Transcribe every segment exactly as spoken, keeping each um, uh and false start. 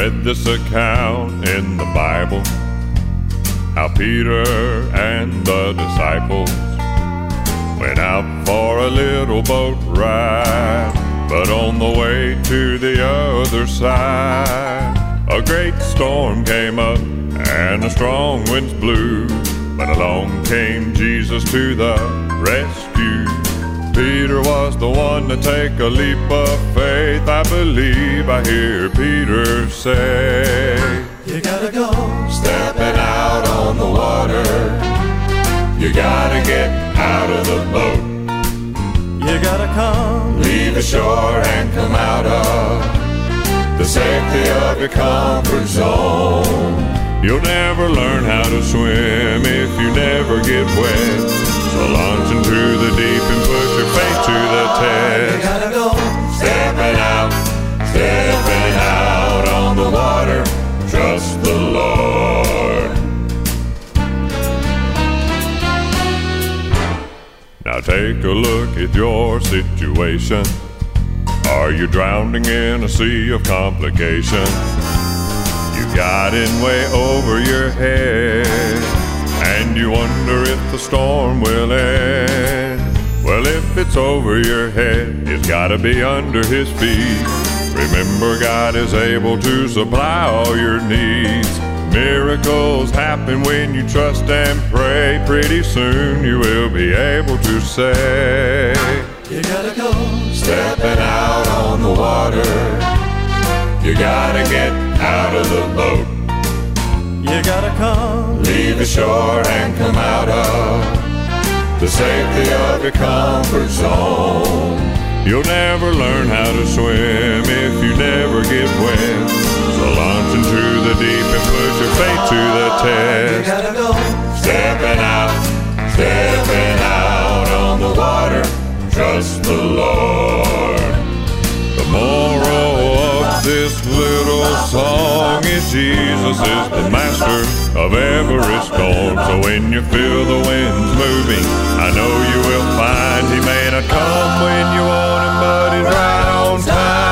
read this account in the Bible, how Peter and the disciples went out for a little boat ride. But on the way to the other side, a great storm came up and the strong winds blew. But along came Jesus to the rescue. Peter was the one to take a leap of faith. I believe I hear Peter say, you gotta go stepping out on the water. You gotta get out of the boat. You gotta come, leave the shore and come out of the safety of your comfort zone. You'll never learn how to swim if you never get wet. So launch into the deep and put your faith to the test. You gotta go stepping out, stepping out on the water. Trust the Lord. Now take a look at your situation. Are you drowning in a sea of complication? You got in way over your head, and you wonder if the storm will end. Well, if it's over your head, it's gotta be under his feet. Remember, God is able to supply all your needs. Miracles happen when you trust and pray. Pretty soon you will be able to say, you gotta go stepping out on the water. You gotta get out of the boat. You gotta come, leave the shore and come out of the safety of your comfort zone. You'll never learn how to swim if you never get wet. So launch into the deep and put your faith to the test. You gotta go stepping out, stepping out on the water. Trust the Lord. The moral of this little song is Jesus is the master of every storm. So when you feel the winds moving, I know you will find he may not come when you want him, but he's right on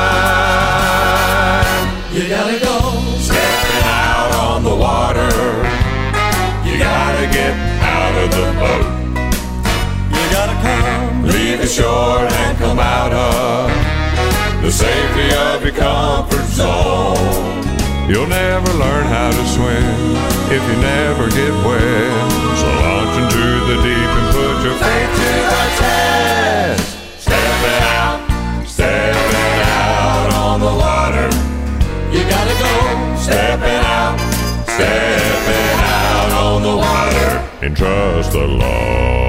time. You gotta go stepping out on the water. You gotta get out of the boat. You gotta come, leave the shore and come out of the safety of your comfort zone. You'll never learn how to swim if you never get wet. So launch into the deep and put your faith to the test. Stepping out, stepping out on the water. You gotta go stepping out, stepping out on the water. And trust the Lord.